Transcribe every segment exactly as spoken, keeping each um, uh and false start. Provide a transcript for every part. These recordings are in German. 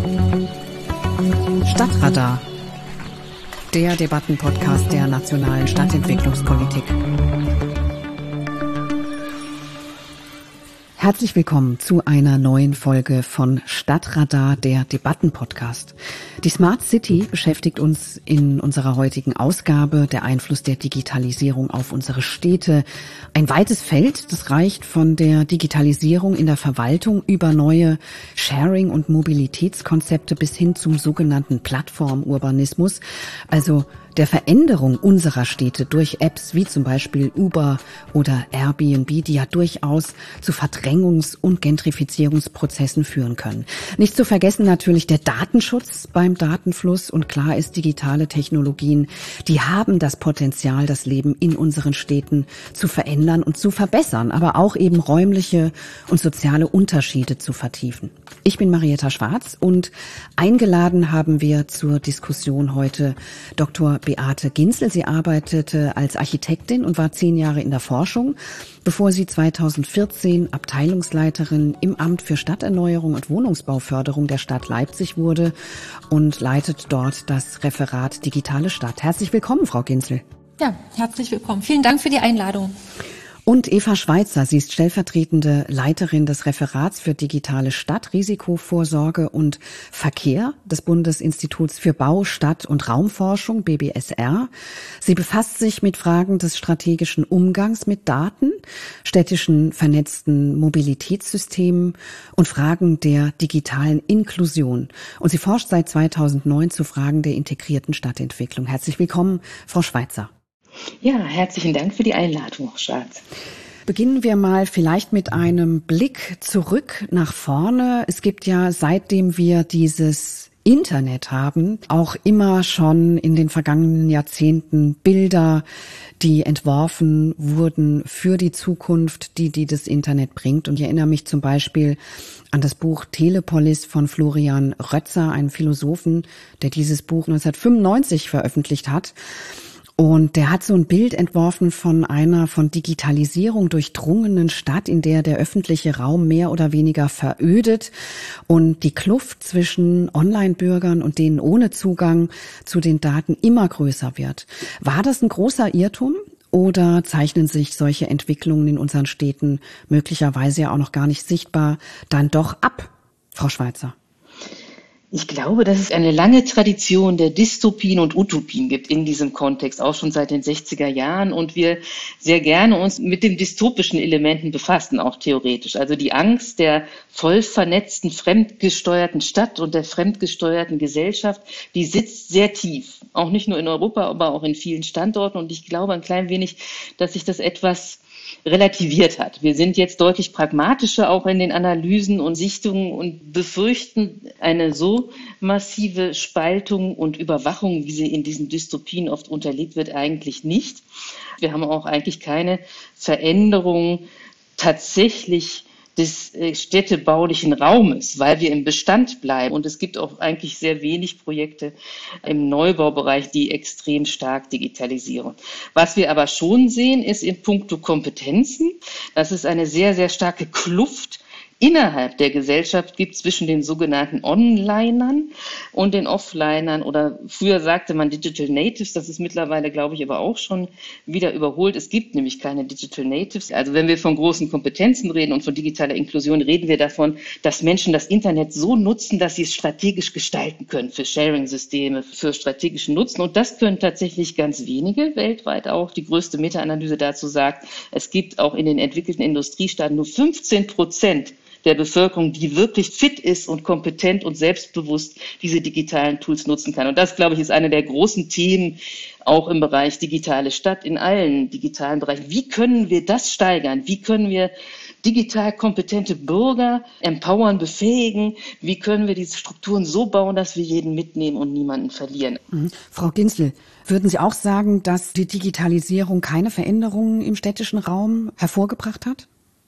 Stadtradar, der Debattenpodcast der nationalen Stadtentwicklungspolitik. Herzlich willkommen zu einer neuen Folge von Stadtradar, der Debattenpodcast. Die Smart City beschäftigt uns in unserer heutigen Ausgabe, der Einfluss der Digitalisierung auf unsere Städte. Ein weites Feld, das reicht von der Digitalisierung in der Verwaltung über neue Sharing- und Mobilitätskonzepte bis hin zum sogenannten Plattformurbanismus, also der Veränderung unserer Städte durch Apps wie zum Beispiel Uber oder Airbnb, die ja durchaus zu Verdrängungs- und Gentrifizierungsprozessen führen können. Nicht zu vergessen natürlich der Datenschutz beim Datenfluss, und klar ist, digitale Technologien, die haben das Potenzial, das Leben in unseren Städten zu verändern und zu verbessern, aber auch eben räumliche und soziale Unterschiede zu vertiefen. Ich bin Marietta Schwarz und eingeladen haben wir zur Diskussion heute Doktor Beate Ginzel. Sie arbeitete als Architektin und war zehn Jahre in der Forschung, bevor sie zweitausendvierzehn Abteilungsleiterin im Amt für Stadterneuerung und Wohnungsbauförderung der Stadt Leipzig wurde und leitet dort das Referat Digitale Stadt. Herzlich willkommen, Frau Ginzel. Ja, herzlich willkommen. Vielen Dank für die Einladung. Und Eva Schweitzer, sie ist stellvertretende Leiterin des Referats für digitale Stadt, Risikovorsorge und Verkehr des Bundesinstituts für Bau, Stadt- und Raumforschung, B B S R. Sie befasst sich mit Fragen des strategischen Umgangs mit Daten, städtischen vernetzten Mobilitätssystemen und Fragen der digitalen Inklusion. Und sie forscht seit zweitausendneun zu Fragen der integrierten Stadtentwicklung. Herzlich willkommen, Frau Schweitzer. Ja, herzlichen Dank für die Einladung, Frau Schwarz. Beginnen wir mal vielleicht mit einem Blick zurück nach vorne. Es gibt ja, seitdem wir dieses Internet haben, auch immer schon in den vergangenen Jahrzehnten Bilder, die entworfen wurden für die Zukunft, die, die das Internet bringt. Und ich erinnere mich zum Beispiel an das Buch Telepolis von Florian Rötzer, einem Philosophen, der dieses Buch neunzehnhundertfünfundneunzig veröffentlicht hat. Und der hat so ein Bild entworfen von einer von Digitalisierung durchdrungenen Stadt, in der der öffentliche Raum mehr oder weniger verödet und die Kluft zwischen Online-Bürgern und denen ohne Zugang zu den Daten immer größer wird. War das ein großer Irrtum? Oder zeichnen sich solche Entwicklungen in unseren Städten möglicherweise ja auch noch gar nicht sichtbar dann doch ab, Frau Schweitzer? Ich glaube, dass es eine lange Tradition der Dystopien und Utopien gibt in diesem Kontext, auch schon seit den sechziger Jahren, und wir sehr gerne uns mit den dystopischen Elementen befassen, auch theoretisch. Also die Angst der voll vernetzten, fremdgesteuerten Stadt und der fremdgesteuerten Gesellschaft, die sitzt sehr tief, auch nicht nur in Europa, aber auch in vielen Standorten, und ich glaube ein klein wenig, dass sich das etwas relativiert hat. Wir sind jetzt deutlich pragmatischer auch in den Analysen und Sichtungen und befürchten eine so massive Spaltung und Überwachung, wie sie in diesen Dystopien oft unterlegt wird, eigentlich nicht. Wir haben auch eigentlich keine Veränderung tatsächlich des städtebaulichen Raumes, weil wir im Bestand bleiben. Und es gibt auch eigentlich sehr wenig Projekte im Neubaubereich, die extrem stark digitalisieren. Was wir aber schon sehen, ist in puncto Kompetenzen, dass es eine sehr, sehr starke Kluft innerhalb der Gesellschaft gibt zwischen den sogenannten Onlinern und den Offlinern, oder früher sagte man Digital Natives, das ist mittlerweile, glaube ich, aber auch schon wieder überholt. Es gibt nämlich keine Digital Natives. Also wenn wir von großen Kompetenzen reden und von digitaler Inklusion, reden wir davon, dass Menschen das Internet so nutzen, dass sie es strategisch gestalten können für Sharing-Systeme, für strategischen Nutzen. Und das können tatsächlich ganz wenige weltweit auch. Die größte Meta-Analyse dazu sagt, es gibt auch in den entwickelten Industriestaaten nur fünfzehn Prozent der Bevölkerung, die wirklich fit ist und kompetent und selbstbewusst diese digitalen Tools nutzen kann. Und das, glaube ich, ist eine der großen Themen auch im Bereich digitale Stadt, in allen digitalen Bereichen. Wie können wir das steigern? Wie können wir digital kompetente Bürger empowern, befähigen? Wie können wir diese Strukturen so bauen, dass wir jeden mitnehmen und niemanden verlieren? Mhm. Frau Ginzel, würden Sie auch sagen, dass die Digitalisierung keine Veränderungen im städtischen Raum hervorgebracht hat?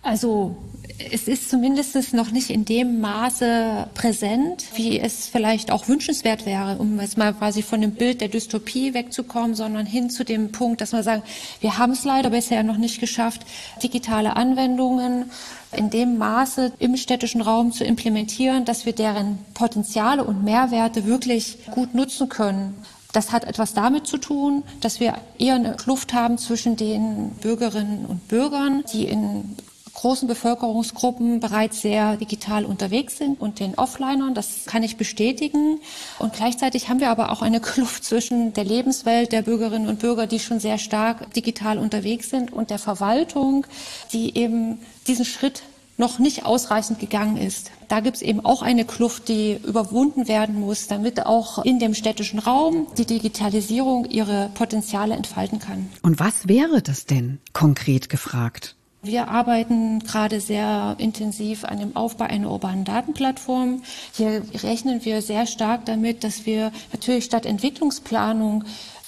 Also es ist zumindest noch nicht in dem Maße präsent, wie es vielleicht auch wünschenswert wäre, um jetzt mal quasi von dem Bild der Dystopie wegzukommen, sondern hin zu dem Punkt, dass wir sagen, wir haben es leider bisher noch nicht geschafft, digitale Anwendungen in dem Maße im städtischen Raum zu implementieren, dass wir deren Potenziale und Mehrwerte wirklich gut nutzen können. Das hat etwas damit zu tun, dass wir eher eine Kluft haben zwischen den Bürgerinnen und Bürgern, die in großen Bevölkerungsgruppen bereits sehr digital unterwegs sind und den Offlinern. Das kann ich bestätigen. Und gleichzeitig haben wir aber auch eine Kluft zwischen der Lebenswelt der Bürgerinnen und Bürger, die schon sehr stark digital unterwegs sind, und der Verwaltung, die eben diesen Schritt noch nicht ausreichend gegangen ist. Da gibt es eben auch eine Kluft, die überwunden werden muss, damit auch in dem städtischen Raum die Digitalisierung ihre Potenziale entfalten kann. Und was wäre das denn konkret gefragt? Wir arbeiten gerade sehr intensiv an dem Aufbau einer urbanen Datenplattform. Hier rechnen wir sehr stark damit, dass wir natürlich statt Entwicklungsplanung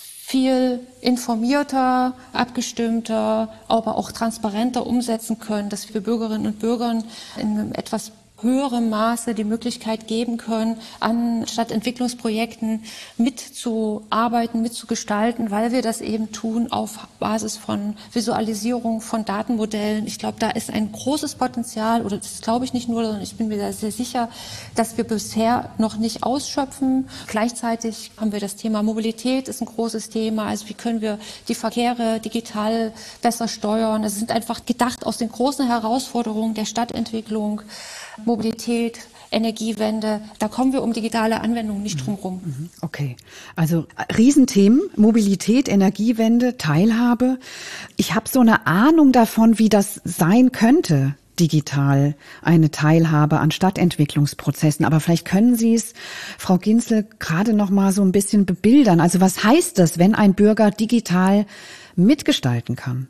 viel informierter, abgestimmter, aber auch transparenter umsetzen können, dass wir Bürgerinnen und Bürgern in einem etwas höherem Maße die Möglichkeit geben können, an Stadtentwicklungsprojekten mitzuarbeiten, mitzugestalten, weil wir das eben tun auf Basis von Visualisierung, von Datenmodellen. Ich glaube, da ist ein großes Potenzial, oder das glaube ich nicht nur, sondern ich bin mir da sehr sicher, dass wir bisher noch nicht ausschöpfen. Gleichzeitig haben wir das Thema Mobilität, ist ein großes Thema. Also wie können wir die Verkehre digital besser steuern? Das sind einfach gedacht aus den großen Herausforderungen der Stadtentwicklung. Mobilität, Energiewende, da kommen wir um digitale Anwendungen nicht drum rum. Okay, also Riesenthemen, Mobilität, Energiewende, Teilhabe. Ich habe so eine Ahnung davon, wie das sein könnte, digital eine Teilhabe an Stadtentwicklungsprozessen. Aber vielleicht können Sie es, Frau Ginzel, gerade noch mal so ein bisschen bebildern. Also was heißt das, wenn ein Bürger digital mitgestalten kann?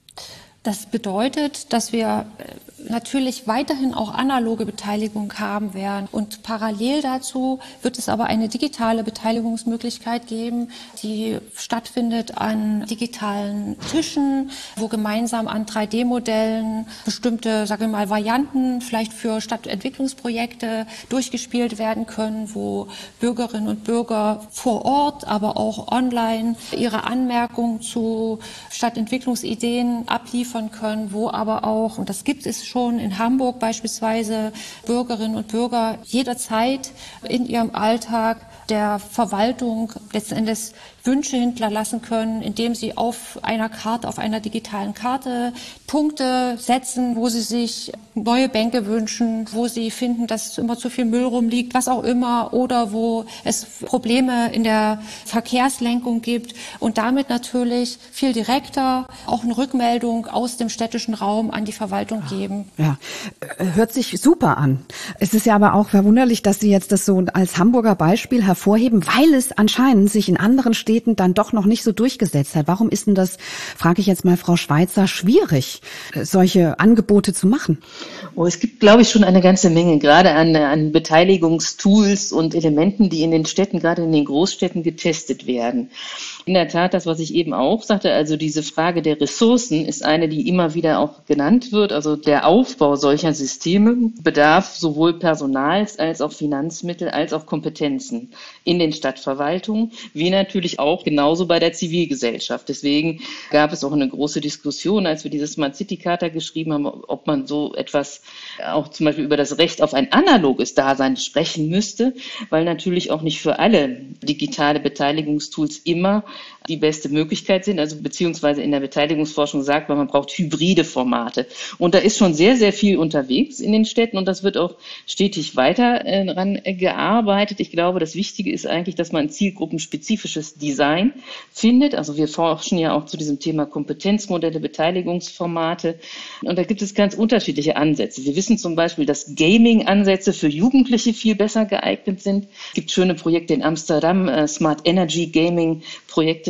Das bedeutet, dass wir natürlich weiterhin auch analoge Beteiligung haben werden. Und parallel dazu wird es aber eine digitale Beteiligungsmöglichkeit geben, die stattfindet an digitalen Tischen, wo gemeinsam an drei D Modellen bestimmte, sage ich mal, Varianten vielleicht für Stadtentwicklungsprojekte durchgespielt werden können, wo Bürgerinnen und Bürger vor Ort, aber auch online ihre Anmerkungen zu Stadtentwicklungsideen abliefern können, wo aber auch, und das gibt es schon in Hamburg beispielsweise, Bürgerinnen und Bürger jederzeit in ihrem Alltag der Verwaltung letzten Endes Wünsche hinterlassen können, indem sie auf einer Karte, auf einer digitalen Karte Punkte setzen, wo sie sich neue Bänke wünschen, wo sie finden, dass immer zu viel Müll rumliegt, was auch immer, oder wo es Probleme in der Verkehrslenkung gibt, und damit natürlich viel direkter auch eine Rückmeldung aus dem städtischen Raum an die Verwaltung geben. Ja, hört sich super an. Es ist ja aber auch verwunderlich, dass Sie jetzt das so als Hamburger Beispiel hervorheben, weil es anscheinend sich in anderen Städten dann doch noch nicht so durchgesetzt hat. Warum ist denn das, frage ich jetzt mal Frau Schweitzer, schwierig, solche Angebote zu machen? Oh, es gibt, glaube ich, schon eine ganze Menge, gerade an, an Beteiligungstools und Elementen, die in den Städten, gerade in den Großstädten, getestet werden. In der Tat, das, was ich eben auch sagte, also diese Frage der Ressourcen ist eine, die immer wieder auch genannt wird. Also der Aufbau solcher Systeme bedarf sowohl Personals als auch Finanzmittel als auch Kompetenzen in den Stadtverwaltungen, wie natürlich auch genauso bei der Zivilgesellschaft. Deswegen gab es auch eine große Diskussion, als wir diese Smart City Charta geschrieben haben, ob man so etwas auch zum Beispiel über das Recht auf ein analoges Dasein sprechen müsste, weil natürlich auch nicht für alle digitale Beteiligungstools immer die beste Möglichkeit sind, also beziehungsweise in der Beteiligungsforschung sagt man, man braucht hybride Formate. Und da ist schon sehr, sehr viel unterwegs in den Städten, und das wird auch stetig weiter äh, ran äh, gearbeitet. Ich glaube, das Wichtige ist eigentlich, dass man ein zielgruppenspezifisches Design findet. Also wir forschen ja auch zu diesem Thema Kompetenzmodelle, Beteiligungsformate, und da gibt es ganz unterschiedliche Ansätze. Wir wissen zum Beispiel, dass Gaming-Ansätze für Jugendliche viel besser geeignet sind. Es gibt schöne Projekte in Amsterdam, äh, Smart Energy Gaming Projekte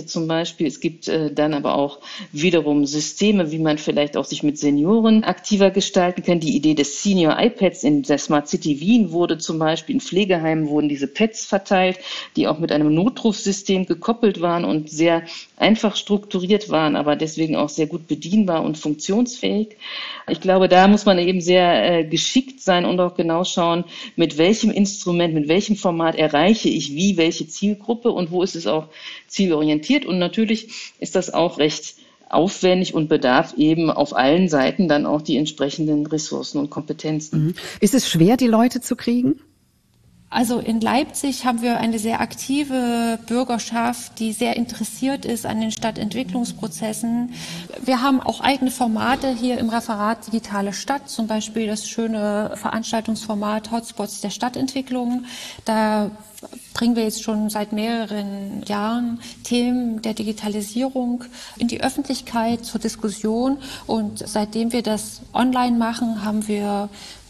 Fahrradnetze zum Beispiel. Es gibt äh, dann aber auch wiederum Systeme, wie man vielleicht auch sich mit Senioren aktiver gestalten kann. Die Idee des Senior iPads in der Smart City Wien wurde zum Beispiel, in Pflegeheimen wurden diese Pads verteilt, die auch mit einem Notrufsystem gekoppelt waren und sehr einfach strukturiert waren, aber deswegen auch sehr gut bedienbar und funktionsfähig. Ich glaube, da muss man eben sehr äh, geschickt sein und auch genau schauen, mit welchem Instrument, mit welchem Format erreiche ich wie welche Zielgruppe und wo ist es auch zielorientiert. Und natürlich ist das auch recht aufwendig und bedarf eben auf allen Seiten dann auch die entsprechenden Ressourcen und Kompetenzen. Mhm. Ist es schwer, die Leute zu kriegen? Also in Leipzig haben wir eine sehr aktive Bürgerschaft, die sehr interessiert ist an den Stadtentwicklungsprozessen. Wir haben auch eigene Formate hier im Referat Digitale Stadt, zum Beispiel das schöne Veranstaltungsformat Hotspots der Stadtentwicklung. Da bringen wir jetzt schon seit mehreren Jahren Themen der Digitalisierung in die Öffentlichkeit zur Diskussion. Und seitdem wir das online machen, haben wir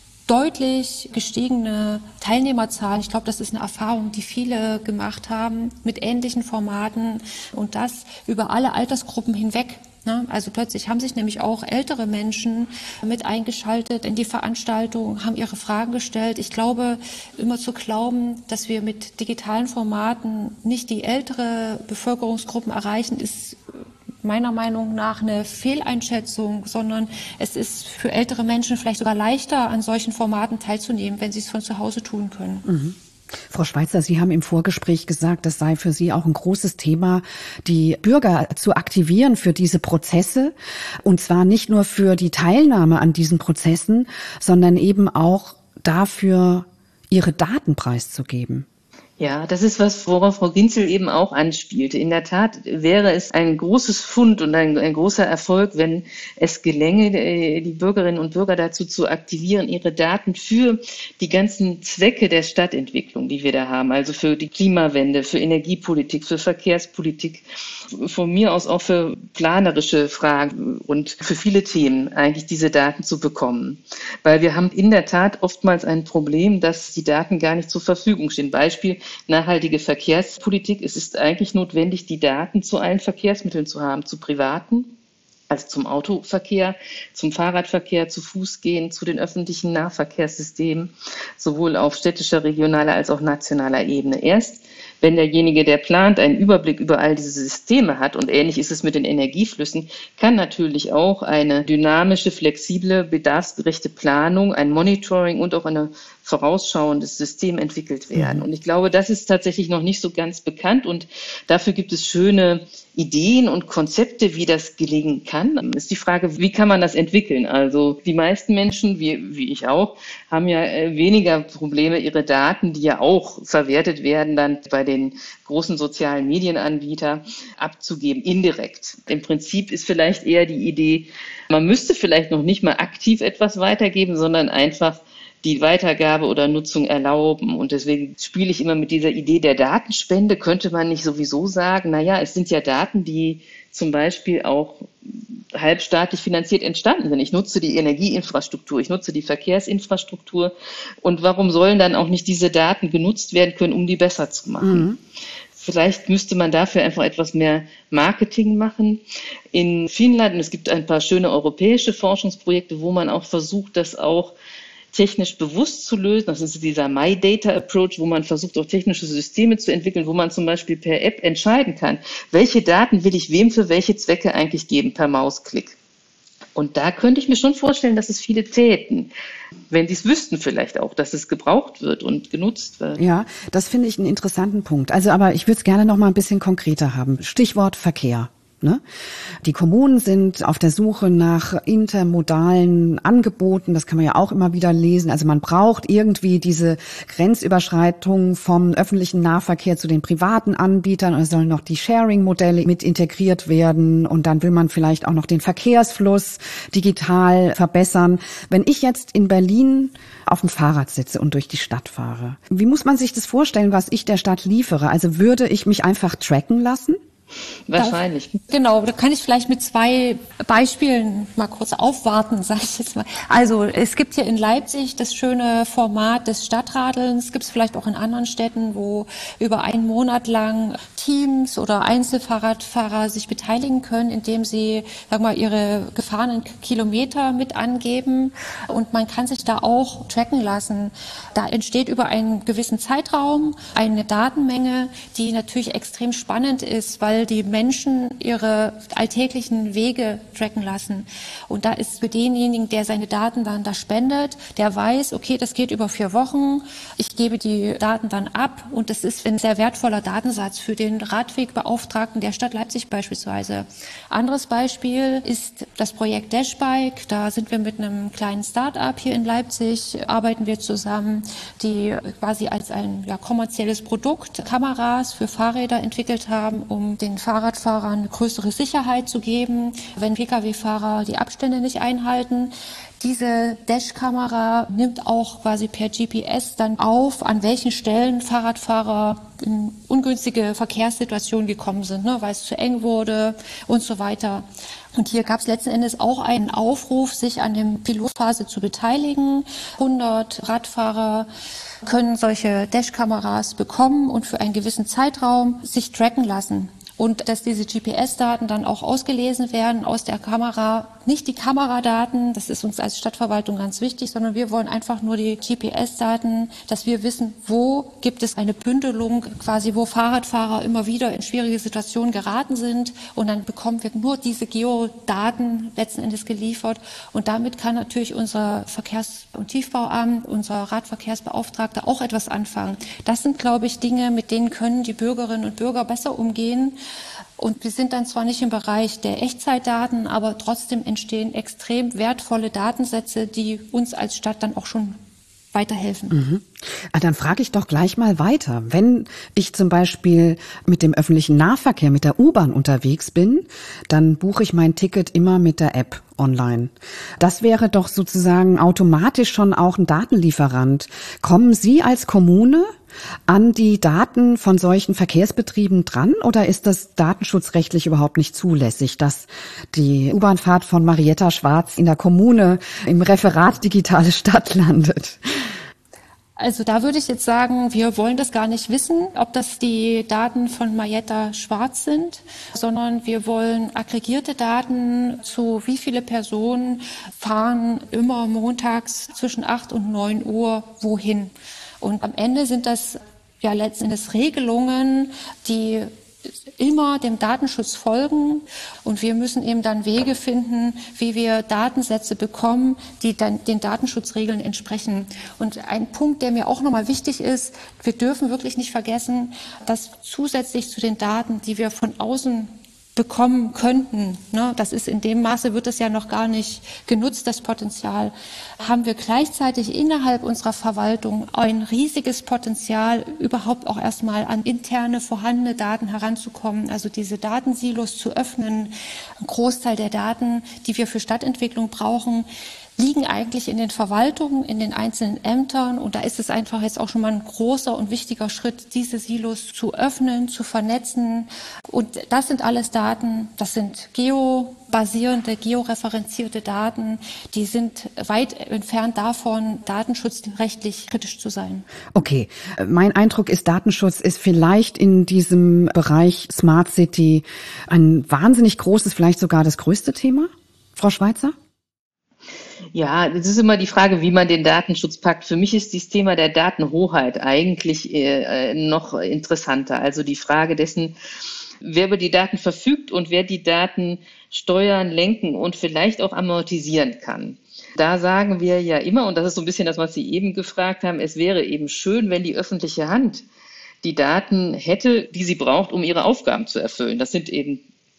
deutlich gestiegene Teilnehmerzahlen. Ich glaube, das ist eine Erfahrung, die viele gemacht haben mit ähnlichen Formaten und das über alle Altersgruppen hinweg. Also plötzlich haben sich nämlich auch ältere Menschen mit eingeschaltet in die Veranstaltung, haben ihre Fragen gestellt. Ich glaube, immer zu glauben, dass wir mit digitalen Formaten nicht die ältere Bevölkerungsgruppen erreichen, ist meiner Meinung nach eine Fehleinschätzung, sondern es ist für ältere Menschen vielleicht sogar leichter, an solchen Formaten teilzunehmen, wenn sie es von zu Hause tun können. Mhm. Frau Schweitzer, Sie haben im Vorgespräch gesagt, das sei für Sie auch ein großes Thema, die Bürger zu aktivieren für diese Prozesse. Und zwar nicht nur für die Teilnahme an diesen Prozessen, sondern eben auch dafür, ihre Daten preiszugeben. Ja, das ist was, worauf Frau Ginzel eben auch anspielte. In der Tat wäre es ein großes Fund und ein, ein großer Erfolg, wenn es gelänge, die Bürgerinnen und Bürger dazu zu aktivieren, ihre Daten für die ganzen Zwecke der Stadtentwicklung, die wir da haben, also für die Klimawende, für Energiepolitik, für Verkehrspolitik, von mir aus auch für planerische Fragen und für viele Themen eigentlich diese Daten zu bekommen. Weil wir haben in der Tat oftmals ein Problem, dass die Daten gar nicht zur Verfügung stehen. Beispiel nachhaltige Verkehrspolitik. Es ist eigentlich notwendig, die Daten zu allen Verkehrsmitteln zu haben, zu privaten, also zum Autoverkehr, zum Fahrradverkehr, zu Fußgehen, zu den öffentlichen Nahverkehrssystemen, sowohl auf städtischer, regionaler als auch nationaler Ebene. Erst wenn derjenige, der plant, einen Überblick über all diese Systeme hat, und ähnlich ist es mit den Energieflüssen, kann natürlich auch eine dynamische, flexible, bedarfsgerechte Planung, ein Monitoring und auch eine vorausschauendes System entwickelt werden. Mhm. Und ich glaube, das ist tatsächlich noch nicht so ganz bekannt und dafür gibt es schöne Ideen und Konzepte, wie das gelingen kann. Ist die Frage, wie kann man das entwickeln? Also die meisten Menschen, wie, wie ich auch, haben ja weniger Probleme, ihre Daten, die ja auch verwertet werden, dann bei den großen sozialen Medienanbietern abzugeben, indirekt. Im Prinzip ist vielleicht eher die Idee, man müsste vielleicht noch nicht mal aktiv etwas weitergeben, sondern einfach die Weitergabe oder Nutzung erlauben. Und deswegen spiele ich immer mit dieser Idee der Datenspende. Könnte man nicht sowieso sagen, naja, es sind ja Daten, die zum Beispiel auch halbstaatlich finanziert entstanden sind. Ich nutze die Energieinfrastruktur, ich nutze die Verkehrsinfrastruktur. Und warum sollen dann auch nicht diese Daten genutzt werden können, um die besser zu machen? Mhm. Vielleicht müsste man dafür einfach etwas mehr Marketing machen. In Finnland, und es gibt ein paar schöne europäische Forschungsprojekte, wo man auch versucht, das auch technisch bewusst zu lösen. Das ist dieser My Data Approach, wo man versucht, auch technische Systeme zu entwickeln, wo man zum Beispiel per App entscheiden kann, welche Daten will ich wem für welche Zwecke eigentlich geben per Mausklick. Und da könnte ich mir schon vorstellen, dass es viele täten, wenn sie es wüssten vielleicht auch, dass es gebraucht wird und genutzt wird. Ja, das finde ich einen interessanten Punkt. Also, aber ich würde es gerne noch mal ein bisschen konkreter haben. Stichwort Verkehr. Ne? Die Kommunen sind auf der Suche nach intermodalen Angeboten, das kann man ja auch immer wieder lesen. Also man braucht irgendwie diese Grenzüberschreitung vom öffentlichen Nahverkehr zu den privaten Anbietern und es sollen noch die Sharing-Modelle mit integriert werden und dann will man vielleicht auch noch den Verkehrsfluss digital verbessern. Wenn ich jetzt in Berlin auf dem Fahrrad sitze und durch die Stadt fahre, wie muss man sich das vorstellen, was ich der Stadt liefere? Also würde ich mich einfach tracken lassen? Wahrscheinlich. Da, genau, da kann ich vielleicht mit zwei Beispielen mal kurz aufwarten, sage ich jetzt mal. Also es gibt hier in Leipzig das schöne Format des Stadtradelns, gibt es vielleicht auch in anderen Städten, wo über einen Monat lang Teams oder Einzelfahrradfahrer sich beteiligen können, indem sie, sag mal, ihre gefahrenen Kilometer mit angeben, und man kann sich da auch tracken lassen. Da entsteht über einen gewissen Zeitraum eine Datenmenge, die natürlich extrem spannend ist, weil die Menschen ihre alltäglichen Wege tracken lassen. Und da ist für denjenigen, der seine Daten dann da spendet, der weiß, okay, das geht über vier Wochen, ich gebe die Daten dann ab, und das ist ein sehr wertvoller Datensatz für den Radwegbeauftragten der Stadt Leipzig beispielsweise. Anderes Beispiel ist das Projekt Dashbike. Da sind wir mit einem kleinen Start-up hier in Leipzig, arbeiten wir zusammen, die quasi als ein ja, kommerzielles Produkt Kameras für Fahrräder entwickelt haben, um den Fahrradfahrern eine größere Sicherheit zu geben, wenn Pkw-Fahrer die Abstände nicht einhalten. Diese Dash-Kamera nimmt auch quasi per G P S dann auf, an welchen Stellen Fahrradfahrer in ungünstige Verkehrssituationen gekommen sind, ne, weil es zu eng wurde und so weiter. Und hier gab es letzten Endes auch einen Aufruf, sich an der Pilotphase zu beteiligen. hundert Radfahrer können solche Dash-Kameras bekommen und für einen gewissen Zeitraum sich tracken lassen. Und dass diese G P S-Daten dann auch ausgelesen werden aus der Kamera. Nicht die Kameradaten, das ist uns als Stadtverwaltung ganz wichtig, sondern wir wollen einfach nur die G P S-Daten, dass wir wissen, wo gibt es eine Bündelung, quasi wo Fahrradfahrer immer wieder in schwierige Situationen geraten sind. Und dann bekommen wir nur diese Geodaten letzten Endes geliefert. Und damit kann natürlich unser Verkehrs- und Tiefbauamt, unser Radverkehrsbeauftragter auch etwas anfangen. Das sind, glaube ich, Dinge, mit denen können die Bürgerinnen und Bürger besser umgehen. Und wir sind dann zwar nicht im Bereich der Echtzeitdaten, aber trotzdem entstehen extrem wertvolle Datensätze, die uns als Stadt dann auch schon weiterhelfen. Mhm. Ah, dann frage ich doch gleich mal weiter. Wenn ich zum Beispiel mit dem öffentlichen Nahverkehr, mit der U-Bahn unterwegs bin, dann buche ich mein Ticket immer mit der App online. Das wäre doch sozusagen automatisch schon auch ein Datenlieferant. Kommen Sie als Kommune an die Daten von solchen Verkehrsbetrieben dran, oder ist das datenschutzrechtlich überhaupt nicht zulässig, dass die U-Bahn-Fahrt von Marietta Schwarz in der Kommune im Referat Digitale Stadt landet? Also da würde ich jetzt sagen, wir wollen das gar nicht wissen, ob das die Daten von Marietta Schwarz sind, sondern wir wollen aggregierte Daten zu wie viele Personen fahren immer montags zwischen acht und neun Uhr wohin. Und am Ende sind das ja letzten Endes Regelungen, die immer dem Datenschutz folgen, und wir müssen eben dann Wege finden, wie wir Datensätze bekommen, die dann den Datenschutzregeln entsprechen. Und ein Punkt, der mir auch nochmal wichtig ist: Wir dürfen wirklich nicht vergessen, dass zusätzlich zu den Daten, die wir von außen bekommen könnten, ne, das ist in dem Maße, wird es ja noch gar nicht genutzt, das Potenzial, haben wir gleichzeitig innerhalb unserer Verwaltung ein riesiges Potenzial, überhaupt auch erstmal an interne vorhandene Daten heranzukommen, also diese Datensilos zu öffnen. Ein Großteil der Daten, die wir für Stadtentwicklung brauchen, liegen eigentlich in den Verwaltungen, in den einzelnen Ämtern, und da ist es einfach jetzt auch schon mal ein großer und wichtiger Schritt, diese Silos zu öffnen, zu vernetzen. Und das sind alles Daten, das sind geobasierende, georeferenzierte Daten, die sind weit entfernt davon, datenschutzrechtlich kritisch zu sein. Okay, mein Eindruck ist, Datenschutz ist vielleicht in diesem Bereich Smart City ein wahnsinnig großes, vielleicht sogar das größte Thema. Frau Schweitzer? Ja, das ist immer die Frage, wie man den Datenschutz packt. Für mich ist dieses Thema der Datenhoheit eigentlich äh, noch interessanter. Also die Frage dessen, wer über die Daten verfügt und wer die Daten steuern, lenken und vielleicht auch amortisieren kann. Da sagen wir ja immer, und das ist so ein bisschen das, was Sie eben gefragt haben, es wäre eben schön, wenn die öffentliche Hand die Daten hätte, die sie braucht, um ihre Aufgaben zu erfüllen. Das sind eben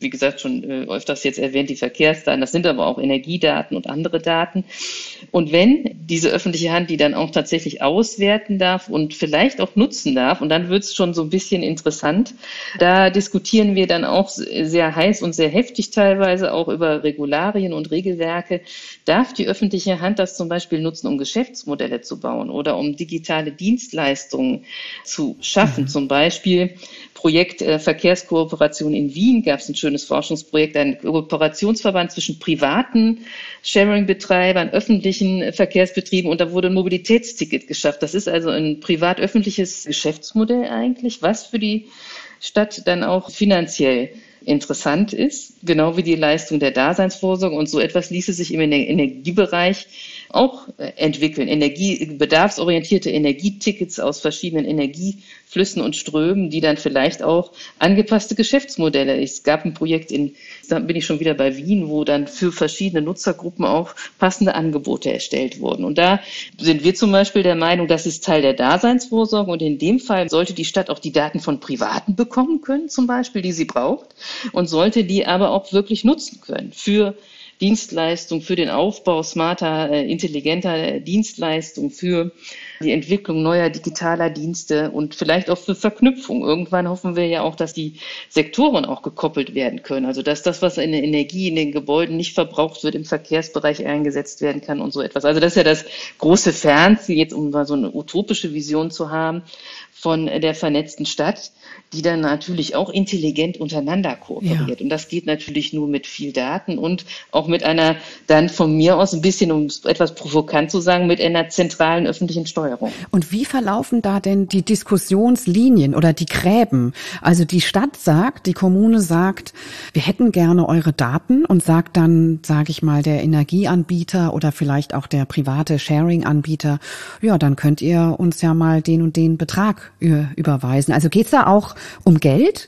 wie gesagt, schon äh, öfters jetzt erwähnt, die Verkehrsdaten, das sind aber auch Energiedaten und andere Daten. Und wenn diese öffentliche Hand die dann auch tatsächlich auswerten darf und vielleicht auch nutzen darf, und dann wird es schon so ein bisschen interessant, da diskutieren wir dann auch sehr heiß und sehr heftig teilweise auch über Regularien und Regelwerke. Darf die öffentliche Hand das zum Beispiel nutzen, um Geschäftsmodelle zu bauen oder um digitale Dienstleistungen zu schaffen? Mhm. Zum Beispiel Projekt äh, Verkehrskooperation in Wien gab es ein schönes Forschungsprojekt, ein Kooperationsverband zwischen privaten Sharing-Betreibern, öffentlichen Verkehrsbetrieben, und da wurde ein Mobilitätsticket geschafft. Das ist also ein privat-öffentliches Geschäftsmodell eigentlich, was für die Stadt dann auch finanziell interessant ist, genau wie die Leistung der Daseinsvorsorge. Und so etwas ließe sich im Energiebereich auch entwickeln. Energie, bedarfsorientierte Energietickets aus verschiedenen Energieflüssen und Strömen, die dann vielleicht auch angepasste Geschäftsmodelle. Es gab ein Projekt in, da bin ich schon wieder bei Wien, wo dann für verschiedene Nutzergruppen auch passende Angebote erstellt wurden. Und da sind wir zum Beispiel der Meinung, das ist Teil der Daseinsvorsorge, und in dem Fall sollte die Stadt auch die Daten von Privaten bekommen können, zum Beispiel, die sie braucht, und sollte die aber auch wirklich nutzen können für Dienstleistung, für den Aufbau smarter, äh, intelligenter Dienstleistungen, für die Entwicklung neuer digitaler Dienste und vielleicht auch für Verknüpfung. Irgendwann hoffen wir ja auch, dass die Sektoren auch gekoppelt werden können. Also dass das, was in der Energie in den Gebäuden nicht verbraucht wird, im Verkehrsbereich eingesetzt werden kann und so etwas. Also das ist ja das große Fernziel, jetzt um mal so eine utopische Vision zu haben von der vernetzten Stadt, die dann natürlich auch intelligent untereinander kooperiert. Ja. Und das geht natürlich nur mit viel Daten und auch mit einer, dann von mir aus ein bisschen, um etwas provokant zu sagen, mit einer zentralen öffentlichen Steuerung. Und wie verlaufen da denn die Diskussionslinien oder die Gräben? Also die Stadt sagt, die Kommune sagt, wir hätten gerne eure Daten, und sagt dann, sage ich mal, der Energieanbieter oder vielleicht auch der private Sharing-Anbieter, ja, dann könnt ihr uns ja mal den und den Betrag überweisen. Also geht's da auch um Geld?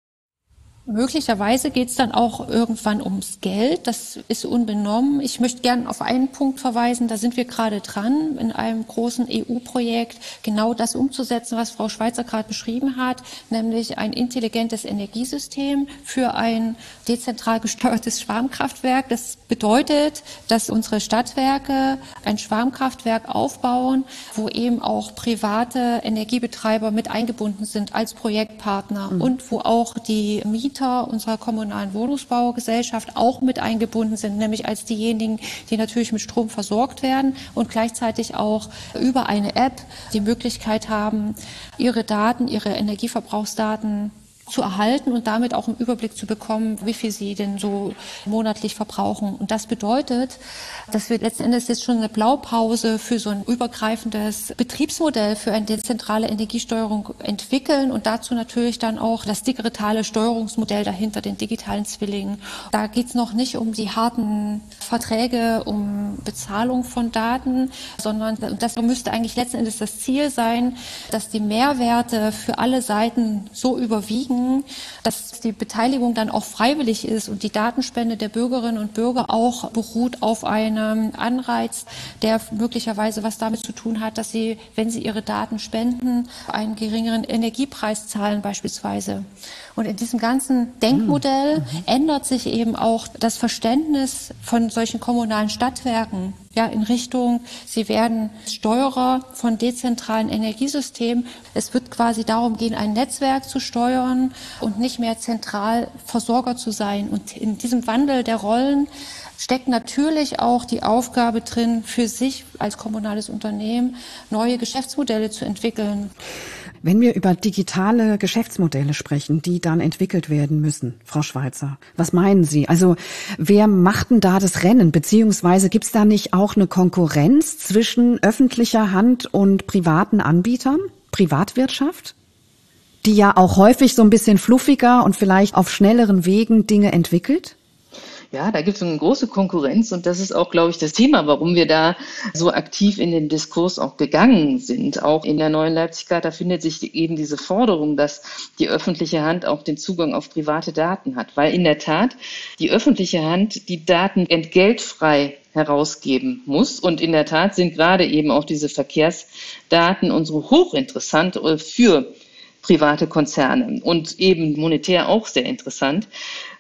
Möglicherweise geht es dann auch irgendwann ums Geld. Das ist unbenommen. Ich möchte gerne auf einen Punkt verweisen. Da sind wir gerade dran, in einem großen E U-Projekt genau das umzusetzen, was Frau Schweizer gerade beschrieben hat, nämlich ein intelligentes Energiesystem für ein dezentral gesteuertes Schwarmkraftwerk. Das bedeutet, dass unsere Stadtwerke ein Schwarmkraftwerk aufbauen, wo eben auch private Energiebetreiber mit eingebunden sind als Projektpartner, mhm. und wo auch die Mieter unserer kommunalen Wohnungsbaugesellschaft auch mit eingebunden sind, nämlich als diejenigen, die natürlich mit Strom versorgt werden und gleichzeitig auch über eine App die Möglichkeit haben, ihre Daten, ihre Energieverbrauchsdaten zu erhalten und damit auch einen Überblick zu bekommen, wie viel sie denn so monatlich verbrauchen. Und das bedeutet, dass wir letzten Endes jetzt schon eine Blaupause für so ein übergreifendes Betriebsmodell für eine dezentrale Energiesteuerung entwickeln und dazu natürlich dann auch das digitale Steuerungsmodell dahinter, den digitalen Zwilling. Da geht es noch nicht um die harten Verträge, um Bezahlung von Daten, sondern das müsste eigentlich letzten Endes das Ziel sein, dass die Mehrwerte für alle Seiten so überwiegen, dass die Beteiligung dann auch freiwillig ist und die Datenspende der Bürgerinnen und Bürger auch beruht auf einem Anreiz, der möglicherweise was damit zu tun hat, dass sie, wenn sie ihre Daten spenden, einen geringeren Energiepreis zahlen beispielsweise. Und in diesem ganzen Denkmodell mhm. ändert sich eben auch das Verständnis von solchen kommunalen Stadtwerken, ja, in Richtung, sie werden Steuerer von dezentralen Energiesystemen. Es wird quasi darum gehen, ein Netzwerk zu steuern und nicht mehr zentral Versorger zu sein. Und in diesem Wandel der Rollen steckt natürlich auch die Aufgabe drin, für sich als kommunales Unternehmen neue Geschäftsmodelle zu entwickeln. Wenn wir über digitale Geschäftsmodelle sprechen, die dann entwickelt werden müssen, Frau Schweizer, was meinen Sie? Also wer macht denn da das Rennen? Beziehungsweise gibt es da nicht auch eine Konkurrenz zwischen öffentlicher Hand und privaten Anbietern, Privatwirtschaft, die ja auch häufig so ein bisschen fluffiger und vielleicht auf schnelleren Wegen Dinge entwickelt? Ja, da gibt es eine große Konkurrenz, und das ist auch, glaube ich, das Thema, warum wir da so aktiv in den Diskurs auch gegangen sind. Auch in der neuen Leipzig-Charta findet sich eben diese Forderung, dass die öffentliche Hand auch den Zugang auf private Daten hat, weil in der Tat die öffentliche Hand die Daten entgeltfrei herausgeben muss. Und in der Tat sind gerade eben auch diese Verkehrsdaten unsere hochinteressant für private Konzerne und eben monetär auch sehr interessant.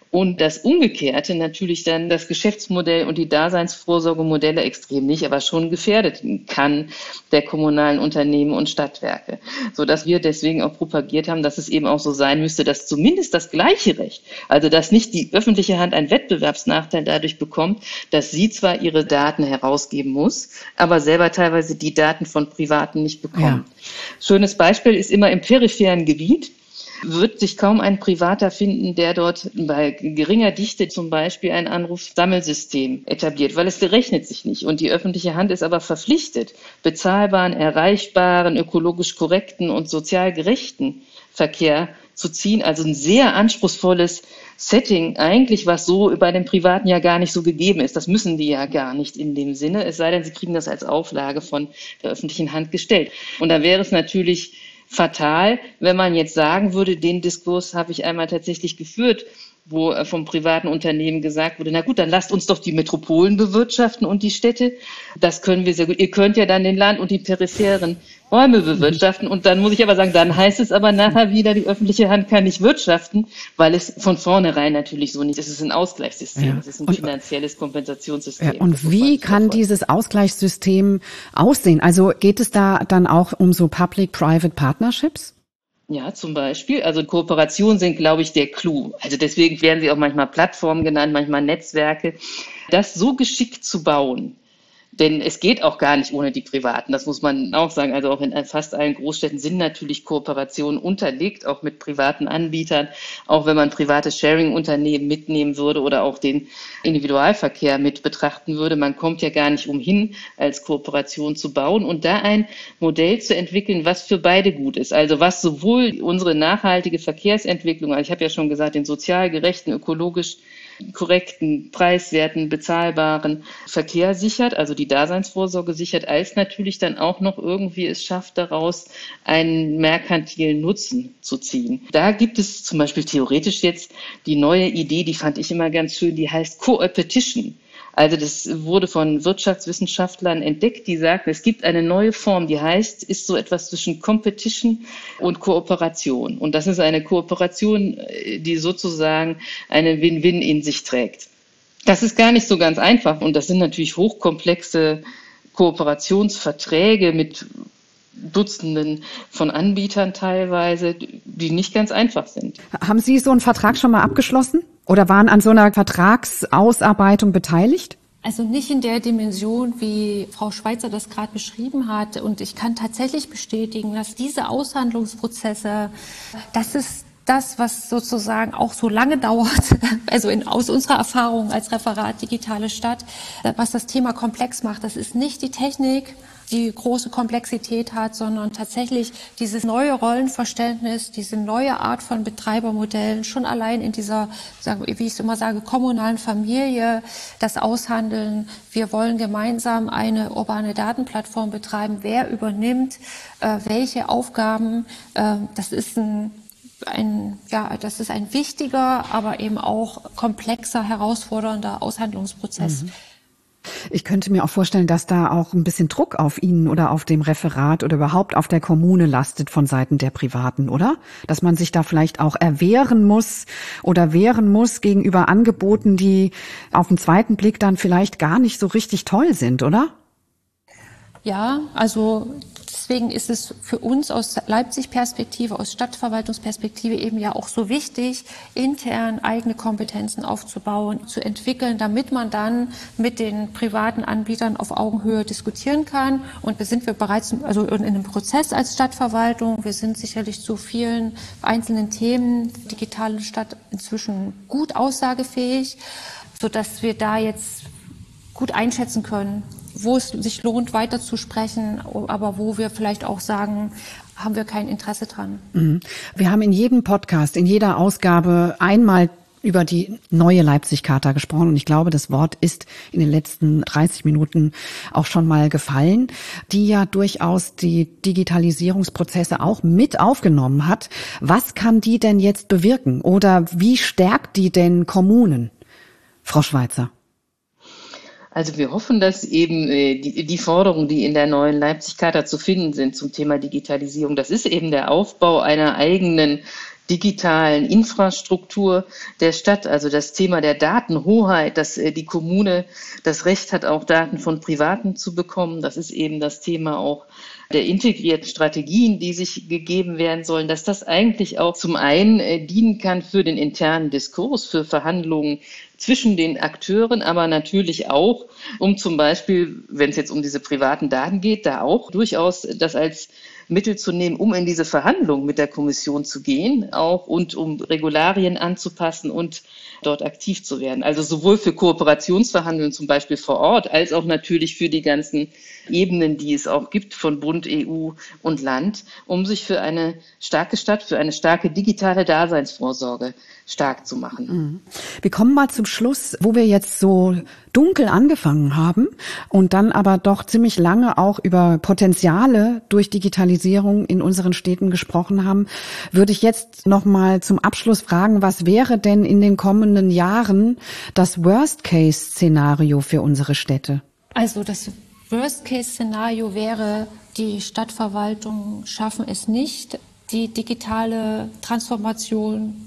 und das Umgekehrte natürlich dann das Geschäftsmodell und die Daseinsvorsorgemodelle extrem nicht, aber schon gefährdet kann der kommunalen Unternehmen und Stadtwerke, sodass wir deswegen auch propagiert haben, dass es eben auch so sein müsste, dass zumindest das gleiche Recht, also dass nicht die öffentliche Hand einen Wettbewerbsnachteil dadurch bekommt, dass sie zwar ihre Daten herausgeben muss, aber selber teilweise die Daten von Privaten nicht bekommt. Ja. Schönes Beispiel ist immer im peripheren Gebiet. Wird sich kaum ein Privater finden, der dort bei geringer Dichte zum Beispiel ein Anrufsammelsystem etabliert, weil es berechnet sich nicht. Und die öffentliche Hand ist aber verpflichtet, bezahlbaren, erreichbaren, ökologisch korrekten und sozial gerechten Verkehr zu ziehen. Also ein sehr anspruchsvolles Setting eigentlich, was so bei den Privaten ja gar nicht so gegeben ist. Das müssen die ja gar nicht in dem Sinne, es sei denn, sie kriegen das als Auflage von der öffentlichen Hand gestellt. Und da wäre es natürlich fatal, wenn man jetzt sagen würde, den Diskurs habe ich einmal tatsächlich geführt, wo vom privaten Unternehmen gesagt wurde, na gut, dann lasst uns doch die Metropolen bewirtschaften und die Städte. Das können wir sehr gut. Ihr könnt ja dann den Land und die peripheren Räume bewirtschaften. Und dann muss ich aber sagen, dann heißt es aber nachher wieder, die öffentliche Hand kann nicht wirtschaften, weil es von vornherein natürlich so nicht ist. Es ist ein Ausgleichssystem, ja. Es ist ein und, finanzielles Kompensationssystem. Ja, und wie kann dieses Ausgleichssystem aussehen? Also geht es da dann auch um so Public-Private Partnerships? Ja, zum Beispiel. Also Kooperationen sind, glaube ich, der Clou. Also deswegen werden sie auch manchmal Plattformen genannt, manchmal Netzwerke. Das so geschickt zu bauen, denn es geht auch gar nicht ohne die Privaten, das muss man auch sagen. Also auch in fast allen Großstädten sind natürlich Kooperationen unterlegt, auch mit privaten Anbietern. Auch wenn man private Sharing-Unternehmen mitnehmen würde oder auch den Individualverkehr mit betrachten würde. Man kommt ja gar nicht umhin, als Kooperation zu bauen und da ein Modell zu entwickeln, was für beide gut ist. Also was sowohl unsere nachhaltige Verkehrsentwicklung, also ich habe ja schon gesagt, den sozial gerechten, ökologisch korrekten, preiswerten, bezahlbaren Verkehr sichert, also die Daseinsvorsorge sichert, als natürlich dann auch noch irgendwie es schafft, daraus einen merkantilen Nutzen zu ziehen. Da gibt es zum Beispiel theoretisch jetzt die neue Idee, die fand ich immer ganz schön, die heißt Co-Opetition. Also das wurde von Wirtschaftswissenschaftlern entdeckt, die sagten, es gibt eine neue Form, die heißt, ist so etwas zwischen Competition und Kooperation. Und das ist eine Kooperation, die sozusagen eine Win-Win in sich trägt. Das ist gar nicht so ganz einfach und das sind natürlich hochkomplexe Kooperationsverträge mit Dutzenden von Anbietern teilweise, die nicht ganz einfach sind. Haben Sie so einen Vertrag schon mal abgeschlossen? Oder waren an so einer Vertragsausarbeitung beteiligt? Also nicht in der Dimension, wie Frau Schweitzer das gerade beschrieben hat. Und ich kann tatsächlich bestätigen, dass diese Aushandlungsprozesse, das ist das, was sozusagen auch so lange dauert, also in, aus unserer Erfahrung als Referat Digitale Stadt, was das Thema komplex macht. Das ist nicht die Technik, die große Komplexität hat, sondern tatsächlich dieses neue Rollenverständnis, diese neue Art von Betreibermodellen, schon allein in dieser, wie ich es immer sage, kommunalen Familie, das Aushandeln. Wir wollen gemeinsam eine urbane Datenplattform betreiben. Wer übernimmt äh, welche Aufgaben? Äh, das ist ein Ein, ja, das ist ein wichtiger, aber eben auch komplexer, herausfordernder Aushandlungsprozess. Mhm. Ich könnte mir auch vorstellen, dass da auch ein bisschen Druck auf Ihnen oder auf dem Referat oder überhaupt auf der Kommune lastet von Seiten der Privaten, oder? Dass man sich da vielleicht auch erwehren muss oder wehren muss gegenüber Angeboten, die auf den zweiten Blick dann vielleicht gar nicht so richtig toll sind, oder? Ja, also deswegen ist es für uns aus Leipzig-Perspektive, aus Stadtverwaltungsperspektive eben ja auch so wichtig, intern eigene Kompetenzen aufzubauen, zu entwickeln, damit man dann mit den privaten Anbietern auf Augenhöhe diskutieren kann. Und da sind wir bereits also in einem Prozess als Stadtverwaltung. Wir sind sicherlich zu vielen einzelnen Themen digitale Stadt inzwischen gut aussagefähig, sodass wir da jetzt gut einschätzen können, wo es sich lohnt, weiter zu sprechen, aber wo wir vielleicht auch sagen, haben wir kein Interesse dran. Wir haben in jedem Podcast, in jeder Ausgabe einmal über die neue Leipzig-Charta gesprochen und ich glaube, das Wort ist in den letzten dreißig Minuten auch schon mal gefallen, die ja durchaus die Digitalisierungsprozesse auch mit aufgenommen hat. Was kann die denn jetzt bewirken oder wie stärkt die denn Kommunen? Frau Schweitzer. Also wir hoffen, dass eben äh, die, die Forderungen, die in der neuen Leipzig-Charta zu finden sind zum Thema Digitalisierung, das ist eben der Aufbau einer eigenen digitalen Infrastruktur der Stadt, also das Thema der Datenhoheit, dass die Kommune das Recht hat, auch Daten von Privaten zu bekommen. Das ist eben das Thema auch der integrierten Strategien, die sich gegeben werden sollen, dass das eigentlich auch zum einen äh, dienen kann für den internen Diskurs, für Verhandlungen zwischen den Akteuren, aber natürlich auch, um zum Beispiel, wenn es jetzt um diese privaten Daten geht, da auch durchaus das als Mittel zu nehmen, um in diese Verhandlungen mit der Kommission zu gehen, auch und um Regularien anzupassen und dort aktiv zu werden. Also sowohl für Kooperationsverhandlungen zum Beispiel vor Ort, als auch natürlich für die ganzen Ebenen, die es auch gibt von Bund, E U und Land, um sich für eine starke Stadt, für eine starke digitale Daseinsvorsorge stark zu machen. Wir kommen mal zum Schluss, wo wir jetzt so dunkel angefangen haben und dann aber doch ziemlich lange auch über Potenziale durch Digitalisierung in unseren Städten gesprochen haben, würde ich jetzt noch mal zum Abschluss fragen, was wäre denn in den kommenden Jahren das Worst-Case-Szenario für unsere Städte? Also das Worst-Case-Szenario wäre, die Stadtverwaltungen schaffen es nicht, die digitale Transformation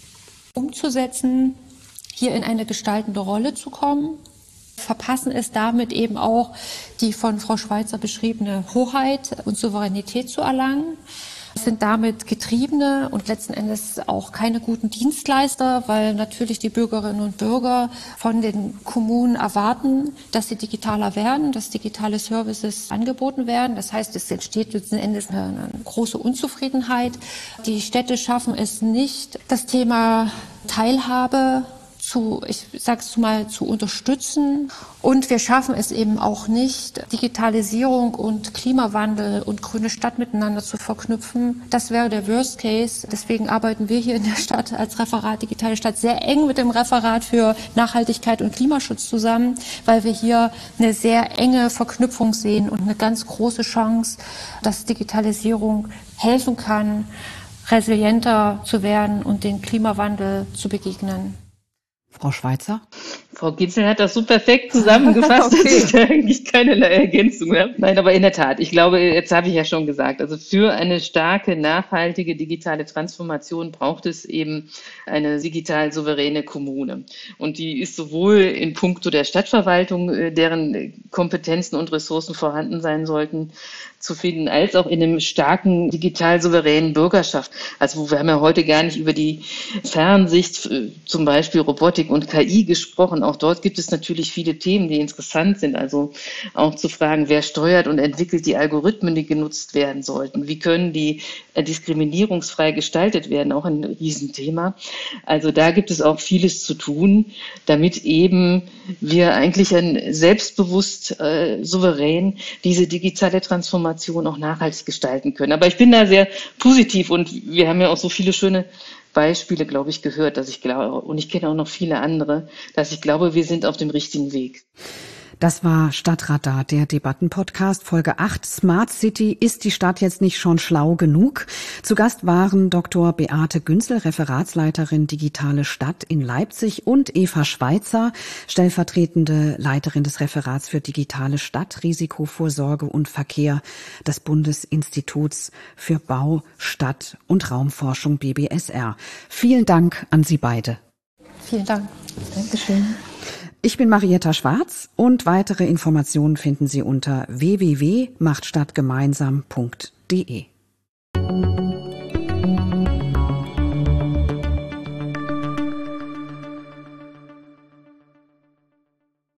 umzusetzen, hier in eine gestaltende Rolle zu kommen, verpassen es damit eben auch, die von Frau Schweitzer beschriebene Hoheit und Souveränität zu erlangen, sind damit Getriebene und letzten Endes auch keine guten Dienstleister, weil natürlich die Bürgerinnen und Bürger von den Kommunen erwarten, dass sie digitaler werden, dass digitale Services angeboten werden. Das heißt, es entsteht letzten Endes eine, eine große Unzufriedenheit. Die Städte schaffen es nicht, das Thema Teilhabe zu, ich sag's mal, zu unterstützen. Und wir schaffen es eben auch nicht, Digitalisierung und Klimawandel und grüne Stadt miteinander zu verknüpfen. Das wäre der Worst Case. Deswegen arbeiten wir hier in der Stadt als Referat Digitale Stadt sehr eng mit dem Referat für Nachhaltigkeit und Klimaschutz zusammen, weil wir hier eine sehr enge Verknüpfung sehen und eine ganz große Chance, dass Digitalisierung helfen kann, resilienter zu werden und den Klimawandel zu begegnen. Frau Schweitzer? Frau Gitzel hat das so perfekt zusammengefasst, okay, dass ich da eigentlich keinerlei Ergänzung habe. Nein, aber in der Tat, ich glaube, jetzt habe ich ja schon gesagt, also für eine starke, nachhaltige digitale Transformation braucht es eben eine digital souveräne Kommune. Und die ist sowohl in puncto der Stadtverwaltung, deren Kompetenzen und Ressourcen vorhanden sein sollten, zu finden, als auch in einem starken, digital souveränen Bürgerschaft. Also wir haben ja heute gar nicht über die Fernsicht, zum Beispiel Robotik und K I gesprochen. Auch dort gibt es natürlich viele Themen, die interessant sind. Also auch zu fragen, wer steuert und entwickelt die Algorithmen, die genutzt werden sollten? Wie können die diskriminierungsfrei gestaltet werden? Auch ein Riesenthema. Also da gibt es auch vieles zu tun, damit eben wir eigentlich ein selbstbewusst, äh, souverän diese digitale Transformation auch nachhaltig gestalten können. Aber ich bin da sehr positiv und wir haben ja auch so viele schöne Beispiele, glaube ich, gehört, dass ich glaube, und ich kenne auch noch viele andere, dass ich glaube, wir sind auf dem richtigen Weg. Das war Stadtradar, der Debattenpodcast, Folge acht. Smart City, ist die Stadt jetzt nicht schon schlau genug? Zu Gast waren Doktor Beate Günzel, Referatsleiterin Digitale Stadt in Leipzig, und Eva Schweitzer, stellvertretende Leiterin des Referats für Digitale Stadt, Risikovorsorge und Verkehr des Bundesinstituts für Bau, Stadt- und Raumforschung B B S R. Vielen Dank an Sie beide. Vielen Dank. Dankeschön. Ich bin Marietta Schwarz und weitere Informationen finden Sie unter w w w punkt macht stadt gemeinsam punkt d e.